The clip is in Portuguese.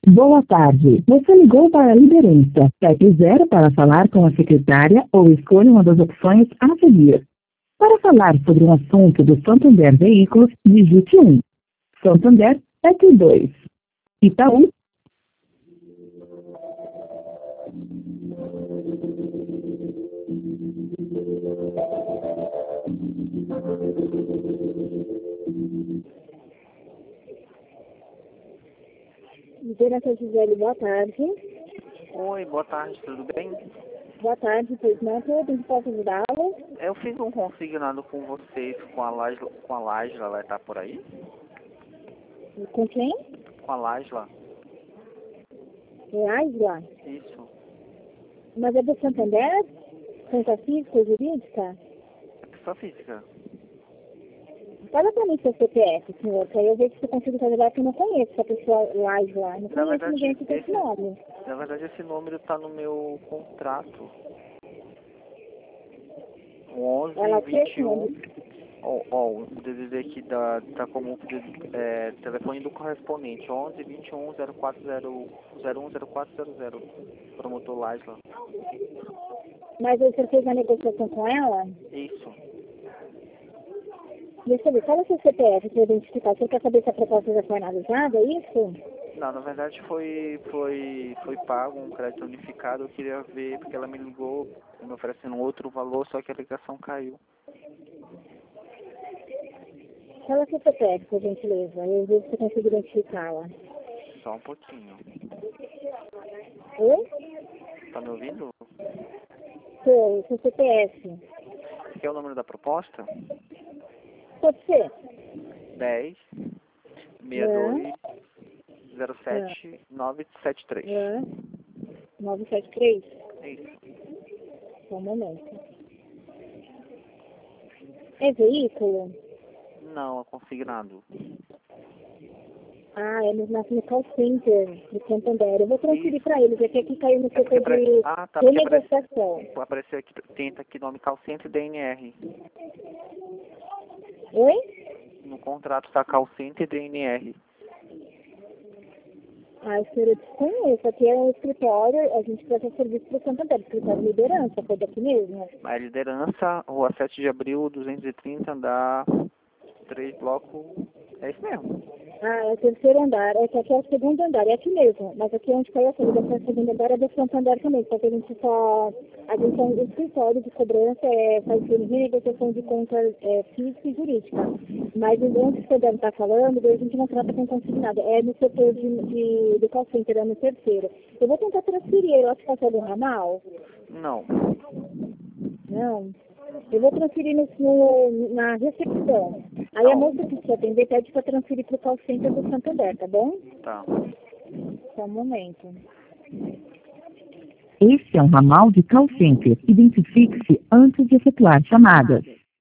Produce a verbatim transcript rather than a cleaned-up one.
Boa tarde. Você ligou para a liderança. Aperte zero para falar com a secretária ou escolha uma das opções a seguir. Para falar sobre um assunto do Santander Veículos, digite um. Santander, aperte dois. Itaú. Liderança Gisele, boa tarde. Oi, boa tarde, tudo bem? Boa tarde, pois não, tudo em que posso ajudá-lo? Eu fiz um consignado com vocês, com a Lajla, com a Lajla, ela tá por aí? Com quem? Com a Lajla, Laisla. isso. Mas é do Santander? Conta física ou jurídica? É pessoa física. Fala pra mim seu C P F, senhor, que aí eu vejo se eu consigo te ajudar, porque eu não conheço essa pessoa Laisla. Não Na conheço verdade, ninguém que tem esse esse, nome. na verdade, esse número tá no meu contrato. onze, Ela fez vinte e um. nome. Ó, ó, o D D D aqui da, tá como é, telefone do correspondente, onze, vinte e um, zero quatro zero, zero um zero quatro zero zero, promotor Lajla. Mas você fez a negociação com ela? Isso. Deixa eu ver, fala seu C P F para identificar. Você quer saber se a proposta já foi analisada, é isso? Não, na verdade foi, foi, foi pago um crédito unificado, eu queria ver, porque ela me ligou me oferecendo outro valor, só que a ligação caiu. Fala seu C P F, por gentileza. Eu vejo se eu consigo identificá-la. Só um pouquinho. Oi? Tá me ouvindo? Seu, seu C P F. Quer o número da proposta? Pode ser? dez, sessenta e dois, zero sete, nove sete três. É. nove sete três? É isso. Só um momento. É veículo? Não, é consignado. Ah, é no, na no call center do Santander. Eu vou transferir Isso. para eles, é que aqui caiu no É porque setor apare... de Ah, tá, porque aparece... renegociação. apareceu aqui, tenta aqui nome Call Center D N R. Oi? No contrato tá Call Center D N R. Ah, o senhor, eu desconheço. Aqui é o escritório, a gente presta serviço para o Santander, escritório de liderança, foi daqui mesmo. A liderança, Rua sete de abril, duzentos e trinta, andar três bloco. É isso mesmo. Ah, é o terceiro andar, é que aqui é o segundo andar, é aqui mesmo. Mas aqui onde caiu essa ligação, o segundo andar é do Santander também, só que a gente só, a gente é um escritório de cobrança, é, faz renegociação de conta é, física e jurídica. Mas onde o Santander está falando, a gente não trata com consignado, é no setor de, de, de call center, é no terceiro. Eu vou tentar transferir, eu acho que está do ramal. Não. Não. Eu vou transferir no, no, na recepção. Aí a moça que te atender pede para transferir para o call center do Santander, tá bom? Tá. Só um momento. Este é um ramal de call center. Identifique-se antes de efetuar chamadas.